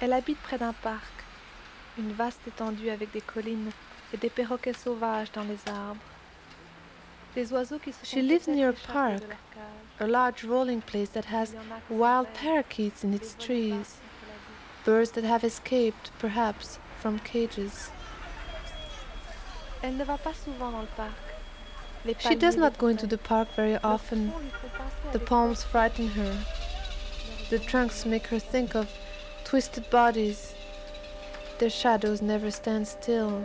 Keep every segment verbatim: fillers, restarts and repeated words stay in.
Elle habite près d'un parc, une vaste étendue avec des collines et des perroquets sauvages dans les arbres. Des oiseaux qui se She lives near a park, de leur cage. a large rolling place that has wild parakeets in its trees, birds that have escaped, perhaps, from cages. Elle ne va pas souvent dans le parc. Les She does not go into the park very often. The palms frighten her. The trunks make her think of twisted bodies. Their shadows never stand still.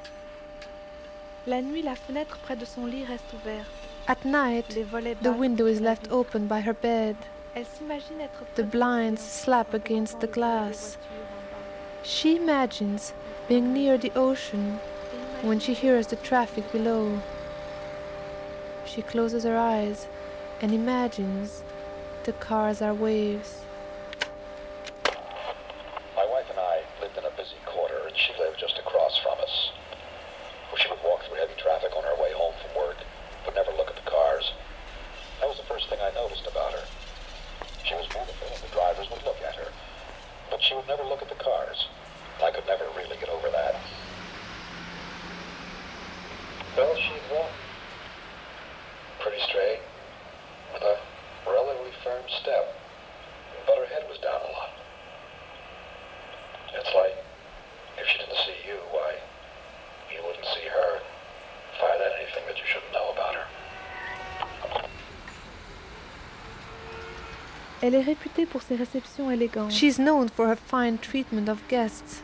La nuit, la fenêtre près de son lit reste ouverte. At night, the window is left open by her bed. Elle s'imagine être The blinds slap against the glass. She imagines being near the ocean when she hears the traffic below. She closes her eyes and imagines the cars are waves. My wife and I lived in a busy quarter, and she lived just across from us. She would walk through heavy traffic on her way home from work, but never look at the cars. That was the first thing I noticed about her. She was beautiful, and the drivers would look at her, but she would never look at the cars. I could never really get over that. Well, she'd walk pretty straight, with a relatively firm step, but her head was down a lot. It's like, if she didn't see you, why, you wouldn't see her. Find out anything that you shouldn't know about her. Elle est réputée pour ses réceptions élégantes. She's known for her fine treatment of guests.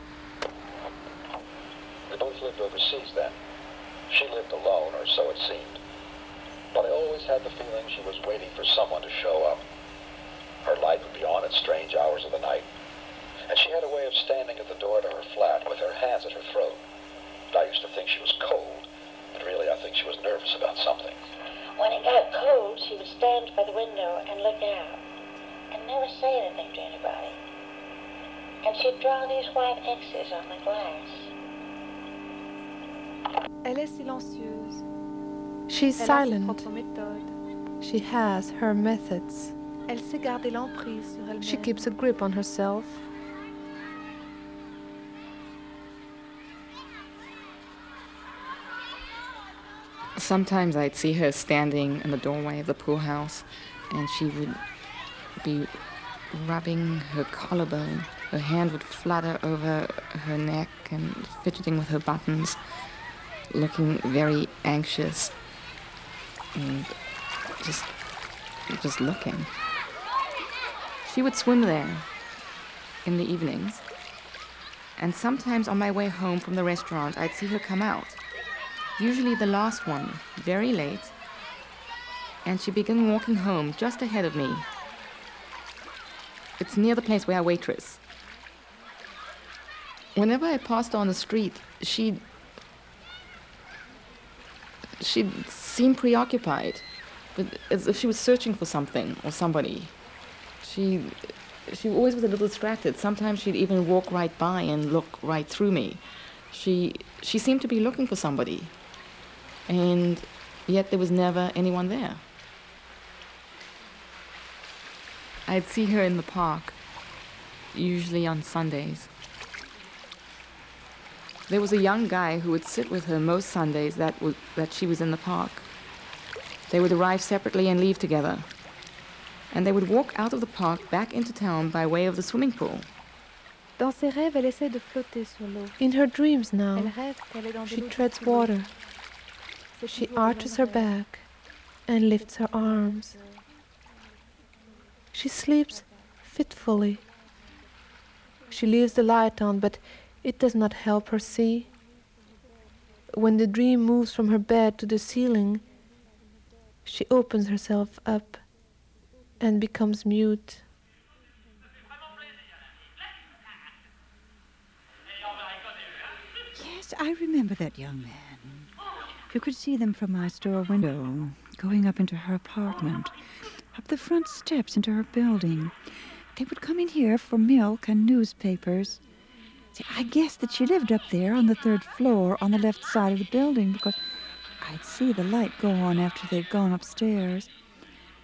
We both lived overseas then. She lived alone, or so it seemed. But I always had the feeling she was waiting for someone to show up. Her light would be on at strange hours of the night. And she had a way of standing at the door to her flat with her hands at her throat. I used to think she was cold, but really I think she was nervous about something. When it got cold, she would stand by the window and look out, and never say anything to anybody. And she'd draw these white X's on the glass. Elle est silencieuse. She's Elle silent. a ses propres méthodes. She has her methods. Elle sait garder l'emprise sur elle-même. She keeps a grip on herself. Sometimes I'd see her standing in the doorway of the pool house, and she would be rubbing her collarbone. Her hand would flutter over her neck and fidgeting with her buttons, looking very anxious and just, just looking. She would swim there in the evenings, and sometimes on my way home from the restaurant, I'd see her come out. Usually the last one, very late, and she began walking home just ahead of me. It's near the place where I waitress. Whenever I passed her on the street, she'd, she'd seem preoccupied, but as if she was searching for something or somebody. She, she always was a little distracted. Sometimes she'd even walk right by and look right through me. She, she seemed to be looking for somebody. And yet there was never anyone there. I'd see her in the park, usually on Sundays. There was a young guy who would sit with her most Sundays that, was, that she was in the park. They would arrive separately and leave together. And they would walk out of the park back into town by way of the swimming pool. Dans ses rêves, elle essaie de flotter sur l'eau. In her dreams now, Elle rêve qu'elle est dans de she l'eau treads qui water. C'est She toujours arches le her même rêve. back and lifts her arms. She sleeps fitfully. She leaves the light on, but it does not help her see. When the dream moves from her bed to the ceiling, she opens herself up and becomes mute. Yes, I remember that young man. You could see them from my store window, going up into her apartment, up the front steps into her building. They would come in here for milk and newspapers. See, I guessed that she lived up there on the third floor on the left side of the building because I'd see the light go on after they'd gone upstairs.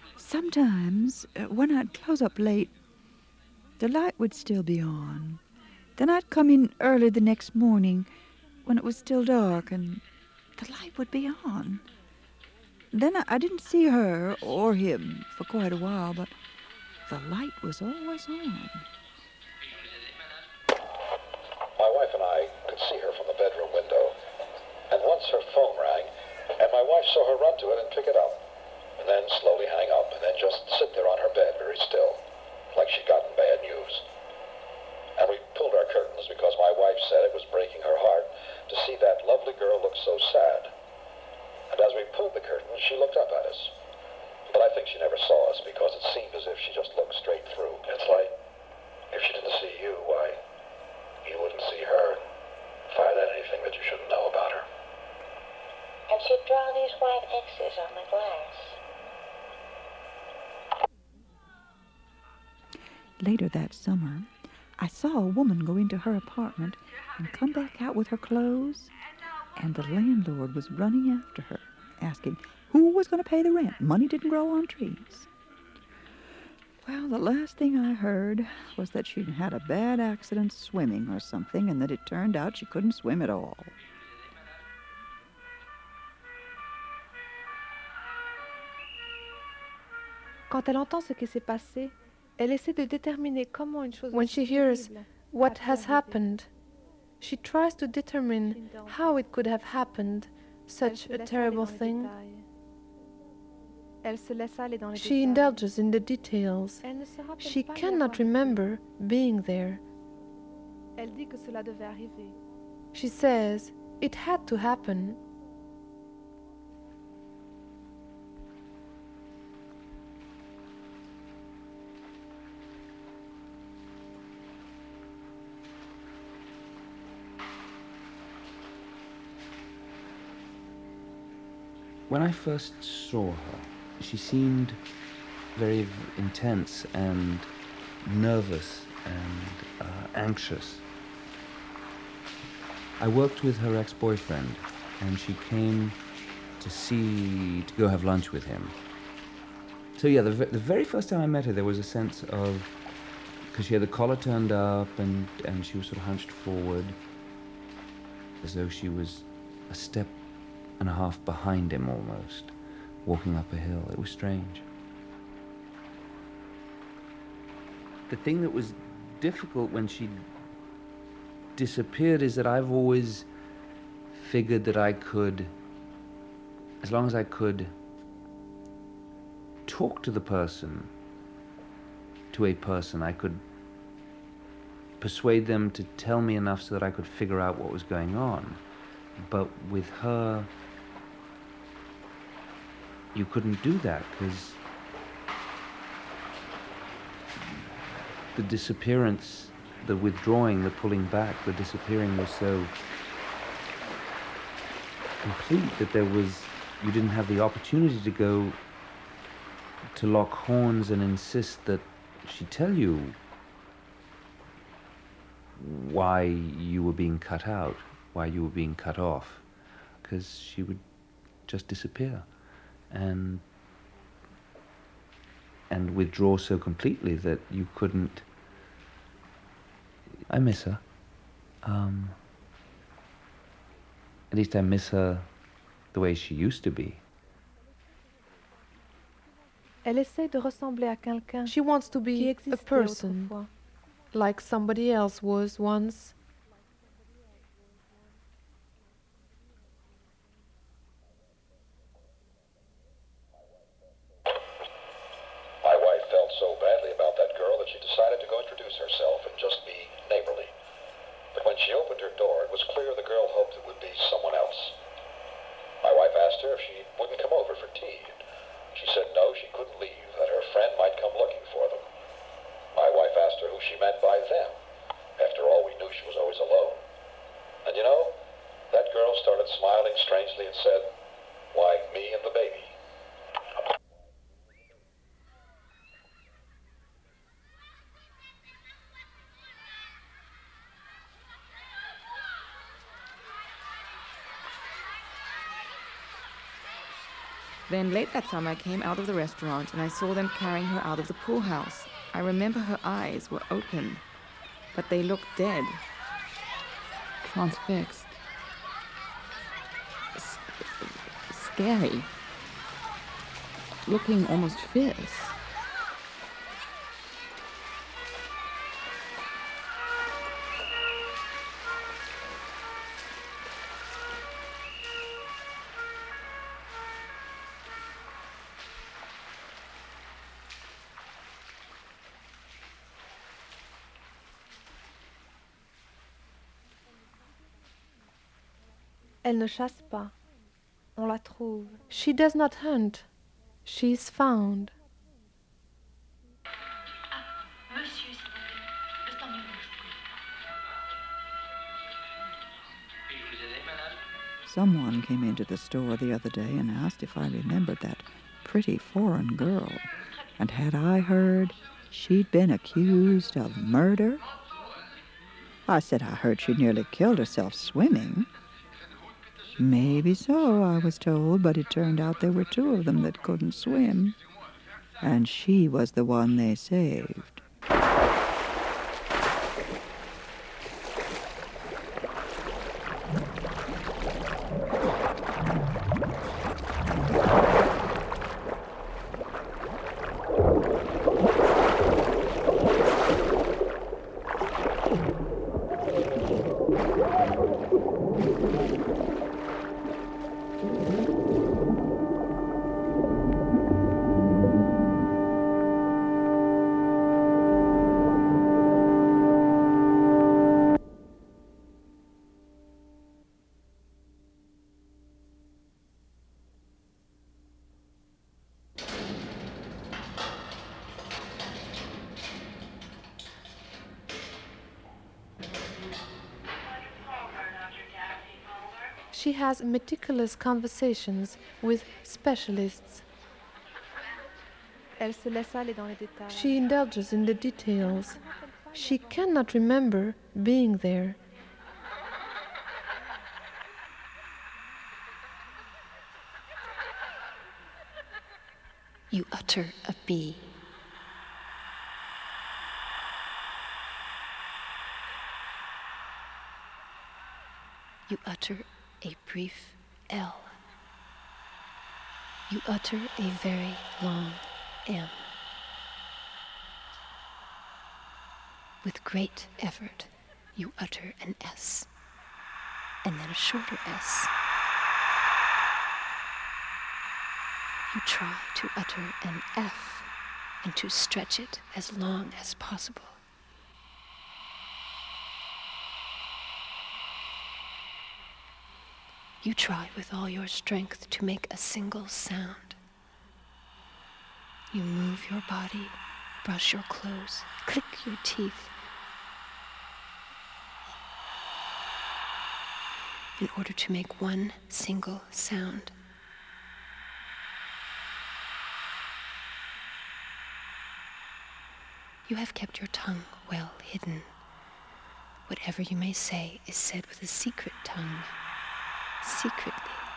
Sometimes, uh, when I'd close up late, the light would still be on. Then I'd come in early the next morning when it was still dark and the light would be on. Then I, I didn't see her or him for quite a while, but the light was always on. My wife and I could see her from the bedroom window, and once her phone rang, and my wife saw her run to it and pick it up, and then slowly hang up, and then just sit there on her bed very still, like she'd gotten bad news. And we pulled our curtains because my wife said it was breaking her heart to see that lovely girl look so sad. And as we pulled the curtains, she looked up at us. But I think she never saw us because it seemed as if she just looked straight through. It's like, if she didn't see you, why, you wouldn't see her. If I had anything that you shouldn't know about her. And she'd draw these white X's on the glass. Later that summer, I saw a woman go into her apartment and come back out with her clothes, and the landlord was running after her, asking who was going to pay the rent. Money didn't grow on trees. Well, the last thing I heard was that she'd had a bad accident swimming or something, and that it turned out she couldn't swim at all. Quand elle entend ce qui s'est passé, elle essaie de déterminer comment une chose When aussi she hears terrible what a pu has arriver. happened, she tries to determine how it could have happened, Elle such se a laisse terrible aller dans les thing. détails. Elle se laisse aller dans les She détails. indulges in the details. Elle ne se rappelle She pas y cannot avoir été. remember being there. Elle dit que cela devait arriver. She says it had to happen. When I first saw her, she seemed very intense and nervous and uh, anxious. I worked with her ex-boyfriend, and she came to see, to go have lunch with him. So yeah, the, the very first time I met her, there was a sense of, because she had the collar turned up and, and she was sort of hunched forward, as though she was a step and a half behind him almost, walking up a hill. It was strange. The thing that was difficult when she disappeared is that I've always figured that I could, as long as I could talk to the person, to a person, I could persuade them to tell me enough so that I could figure out what was going on. But with her, you couldn't do that because the disappearance, the withdrawing, the pulling back, the disappearing was so complete that there was, you didn't have the opportunity to go to lock horns and insist that she tell you why you were being cut out, why you were being cut off, because she would just disappear and and withdraw so completely that you couldn't. I miss her. Um, at least I miss her the way she used to be. Elle essaie de ressembler à quelqu'un She wants to qui be a existait person, autrefois. like somebody else was once. My wife felt so badly about that girl that she decided to go introduce herself and just be neighborly. But when she opened her door, it was clear the girl hoped it would be someone else. My wife asked her if she wouldn't come over for tea. She said no, she couldn't leave, that her friend might come looking for them. My wife asked her who she meant by them. After all, we knew she was always alone. And you know, that girl started smiling strangely and said, "Why, me and the baby." Then late that summer I came out of the restaurant and I saw them carrying her out of the pool house. I remember her eyes were open. but they look dead, transfixed, S- scary, looking almost fierce. Elle ne chasse pas. On la trouve. She does not hunt. She is found. Monsieur, s'il vous plaît. Le temps du ministre. Puis-je vous aider, madame? Someone came into the store the other day and asked if I remembered that pretty foreign girl. And had I heard she'd been accused of murder? I said I heard she nearly killed herself swimming. Maybe so, I was told, but it turned out there were two of them that couldn't swim. And she was the one they saved. She has meticulous conversations with specialists. Elle se laisse aller dans les détails. She indulges in the details. She cannot remember being there. You utter a B. You utter a brief L. You utter a very long M. With great effort, you utter an S, and then a shorter S. You try to utter an F and to stretch it as long as possible. You try with all your strength to make a single sound. You move your body, brush your clothes, click your teeth, in order to make one single sound. You have kept your tongue well hidden. Whatever you may say is said with a secret tongue, secretly.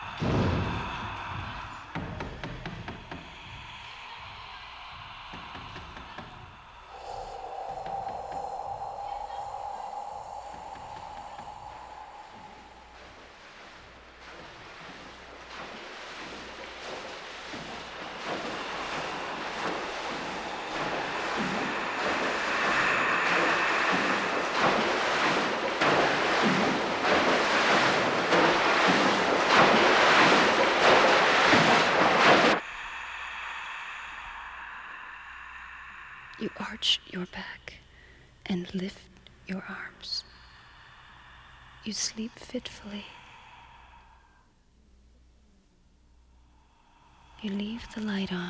You arch your back and lift your arms. You sleep fitfully. You leave the light on,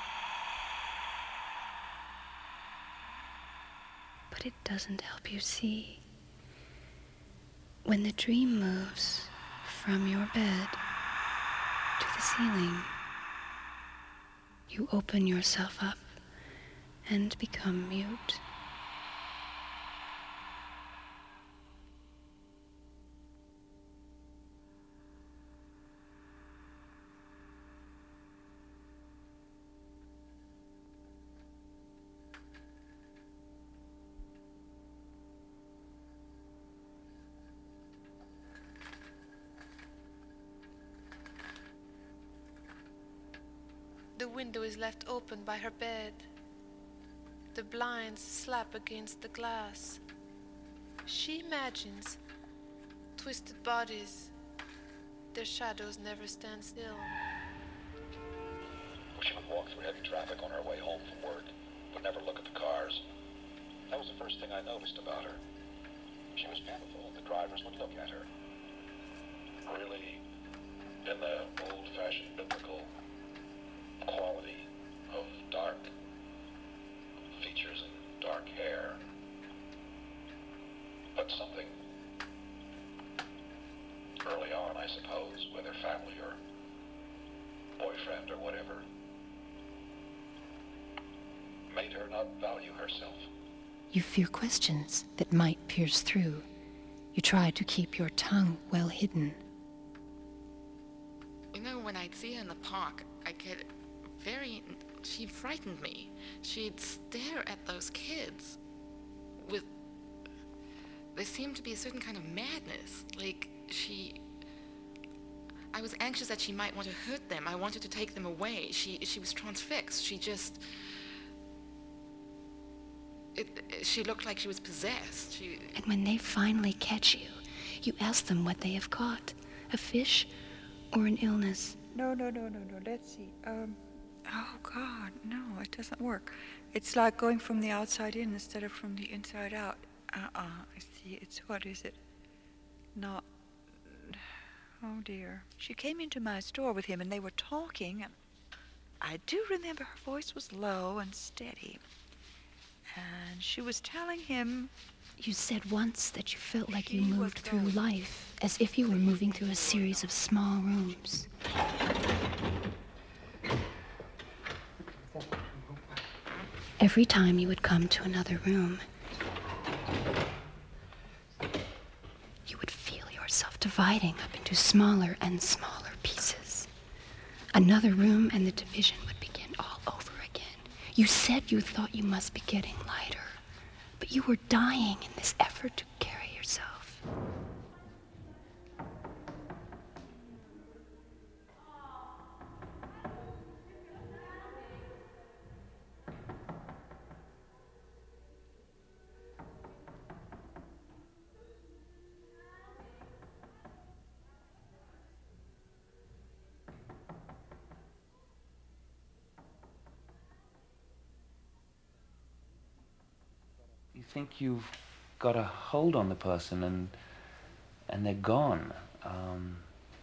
but it doesn't help you see. When the dream moves from your bed to the ceiling, you open yourself up and become mute. window is left open by her bed. The blinds slap against the glass. She imagines twisted bodies. Their shadows never stand still. She would walk through heavy traffic on her way home from work, but never look at the cars. That was the first thing I noticed about her. She was beautiful, and the drivers would look at her. Really, in the old-fashioned biblical quality of dark features and dark hair. But something early on, I suppose, whether family or boyfriend or whatever, made her not value herself. You fear questions that might pierce through. You try to keep your tongue well hidden. You know, when I'd see her in the park, I'd get very... She frightened me. She'd stare at those kids with... There seemed to be a certain kind of madness. Like, she... I was anxious that she might want to hurt them. I wanted to take them away. She, she was transfixed. She just... It, she looked like she was possessed. She... And when they finally catch you, you ask them what they have caught. A fish or an illness. No, no, no, no, no. Let's see. Um, oh, God, no, it doesn't work. It's like going from the outside in instead of from the inside out. Uh-uh, I see. It's, what is it? Not... Oh, dear. She came into my store with him, and they were talking, and I do remember her voice was low and steady. And she was telling him... You said once that you felt like you moved through life as if you were moving through a series of small rooms. Every time you would come to another room, you would feel yourself dividing up into smaller and smaller pieces. Another room and the division would begin all over again. You said you thought you must be getting lighter, but you were dying in this effort to carry yourself. You think you've got a hold on the person and and they're gone. Um,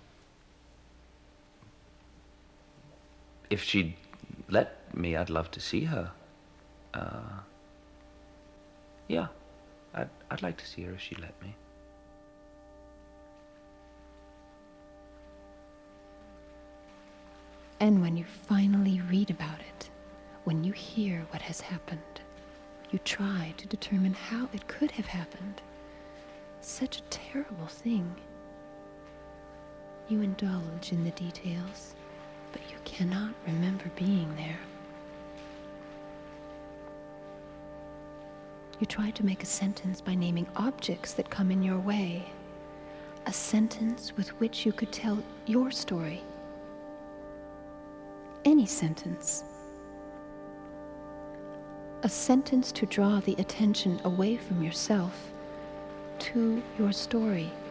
if she'd let me, I'd love to see her. Uh, yeah, I'd, I'd like to see her if she'd let me. And when you finally read about it, when you hear what has happened, you try to determine how it could have happened. Such a terrible thing. You indulge in the details, but you cannot remember being there. You try to make a sentence by naming objects that come in your way. A sentence with which you could tell your story. Any sentence. A sentence to draw the attention away from yourself to your story.